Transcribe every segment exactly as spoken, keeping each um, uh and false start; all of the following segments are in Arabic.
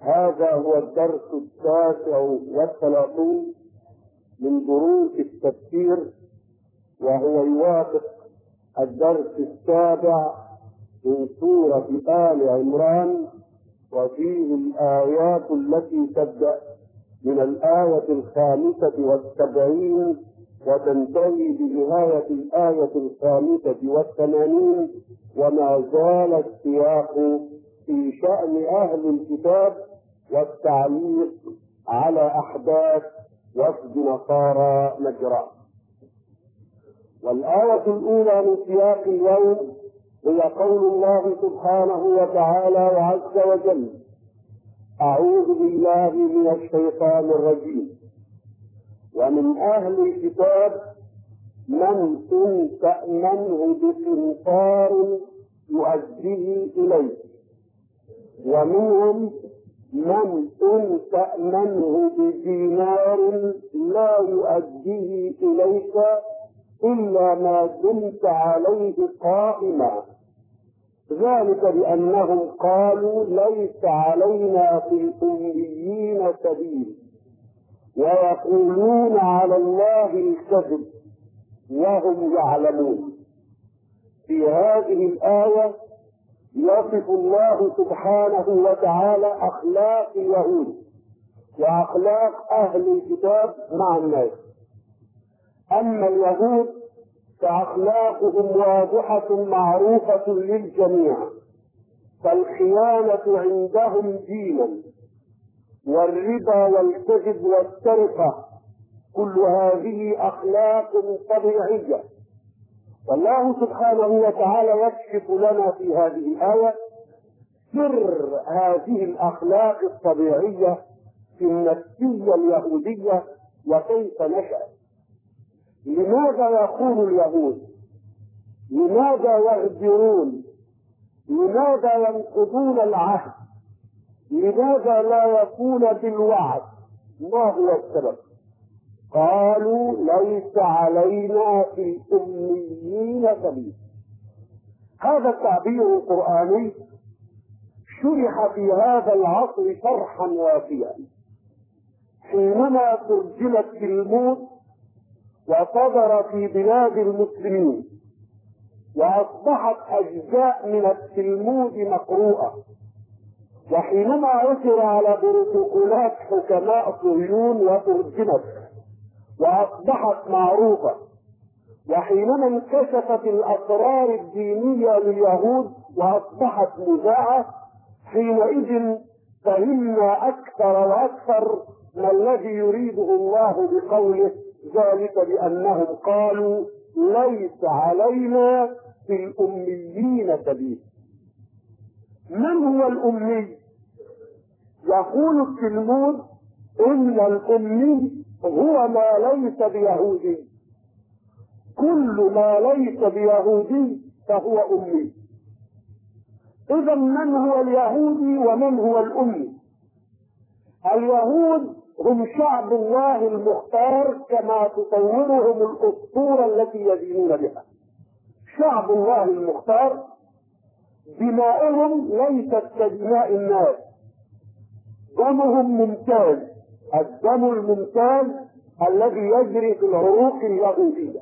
هذا هو الدرس التاسع والثلاثون من دروس التفسير، وهو يوافق الدرس السابع من سورة آل عمران، وفيه الآيات التي تبدأ من الآية الخامسة والسبعين وتنتهي بنهاية الآية الخامسة والثمانين، وما زال السياق في شأن أهل الكتاب والتعليق على أحداث وفد نصارى نجران. والآية الأولى من سياق اليوم هي قول الله سبحانه وتعالى وعز وجل: أعوذ بالله من الشيطان الرجيم: ومن أهل الكتاب من إن تأمنه بقنطار يؤديه إليك، ومنهم من إن تأمنه بدينار لا يؤديه إليك إلا ما دمت عليه قائما، ذلك بأنهم قالوا ليس علينا في الأميين سبيل، ويقولون على الله الكذب وهم يعلمون. في هذه الآية يصف الله سبحانه وتعالى أخلاق اليهود وأخلاق أهل الكتاب مع الناس. أما اليهود فأخلاقهم واضحة معروفة للجميع، فالخيانة عندهم دينا، والربا والكذب والسرقة كل هذه أخلاق طبيعية. والله سبحانه وتعالى يكشف لنا في هذه الآية سر هذه الأخلاق الطبيعية في النفسية اليهودية وكيف نشأت. لماذا يقول اليهود؟ لماذا يغدرون؟ لماذا ينقضون العهد؟ لماذا لا يكون بالوعد؟ ما هو السبب؟ قالوا ليس علينا في الأميين سبيل. هذا التعبير القرآني شرح في هذا العصر شرحا وافيا حينما ترجم التلمود وصدر في بلاد المسلمين، وأصبحت أجزاء من التلمود مقروءة، وحينما عثر على بروتوكولات حكماء صهيون وترجمت وأصبحت معروفة، وحينما انكشفت الأسرار الدينية لليهود وأصبحت مذاعة، حينئذ فهمنا أكثر وأكثر ما الذي يريده الله بقوله ذلك بأنهم قالوا ليس علينا في الأميين سبيل. من هو الأمي؟ يقول التلمود إن الأمي هو ما ليس بيهودي، كل ما ليس بيهودي فهو أمي. إذا من هو اليهودي ومن هو الأمي؟ اليهود هم شعب الله المختار كما تصورهم الأسطورة التي يدينون بها. شعب الله المختار دماؤهم ليست كدماء الناس، دمهم ممتاز، الدم الممتاز الذي يجري في العروق اليهودية.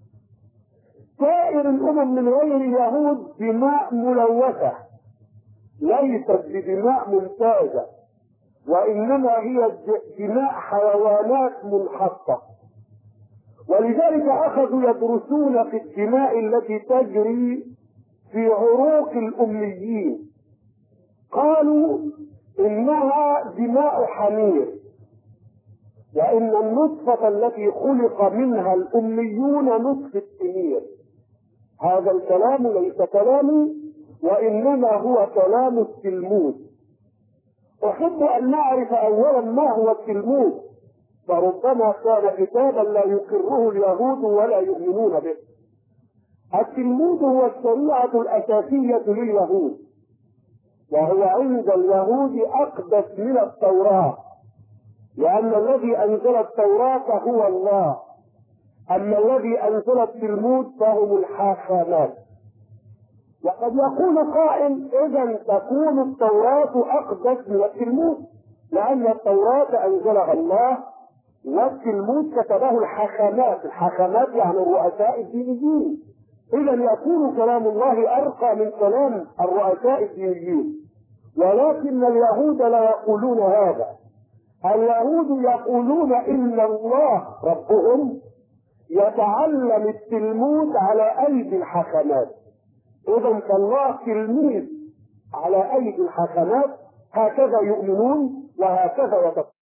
سائر الأمم من غير اليهود دماء ملوثة، ليست بدماء ممتازة، وإنما هي دماء حيوانات منحطة. ولذلك أخذوا يدرسون في الدماء التي تجري في عروق الأميين، قالوا إنها دماء حمير، وإن النطفة التي خلق منها الأميون نطفة حمير. هذا الكلام ليس كلامي، وإنما هو كلام التلمود. أحب أن نعرف أولا ما هو التلمود، فربما كان كتابا لا يقره اليهود ولا يؤمنون به. التلمود هو الشريعة الأساسية لليهود، وهو عند اليهود أقدس من التوراة، لأن الذي أنزل التوراة هو الله، أما الذي أنزل التلمود فهم الحاخامات. وقد يقول قائل إذا تكون التوراة أقدس من التلمود، لأن التوراة أنزلها الله والتلمود كتبه الحاخامات، الحاخامات يعني الرؤساء الدينيين. إذا يكون كلام الله أرقى من كلام الرؤساء الدينيين، ولكن اليهود لا يقولون هذا. اليهود يقولون إن الله ربهم يتعلم التلمود على أيدي الحاخامات. إذا فالله تلميذ على أيدي الحاخامات، هكذا يؤمنون وهكذا يتفقون.